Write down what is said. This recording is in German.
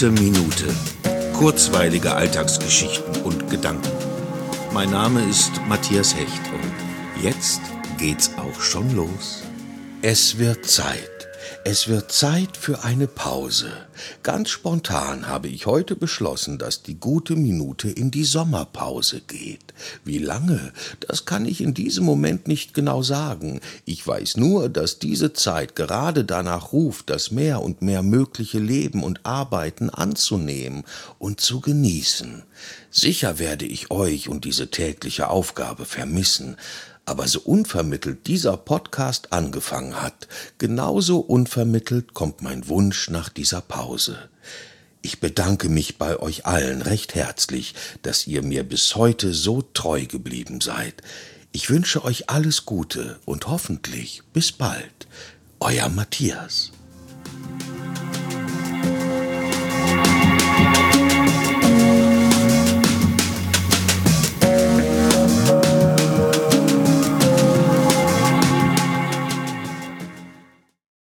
gute Minute. Kurzweilige Alltagsgeschichten und Gedanken. Mein Name ist Matthias Hecht und jetzt geht's auch schon los. Es wird Zeit. Es wird Zeit für eine Pause. Ganz spontan habe ich heute beschlossen, dass die gute Minute in die Sommerpause geht. Wie lange? Das kann ich in diesem Moment nicht genau sagen. Ich weiß nur, dass diese Zeit gerade danach ruft, das mehr und mehr mögliche Leben und Arbeiten anzunehmen und zu genießen. Sicher werde ich euch und diese tägliche Aufgabe vermissen. Aber so unvermittelt dieser Podcast angefangen hat, genauso unvermittelt kommt mein Wunsch nach dieser Pause. Ich bedanke mich bei euch allen recht herzlich, dass ihr mir bis heute so treu geblieben seid. Ich wünsche euch alles Gute und hoffentlich bis bald. Euer Matthias.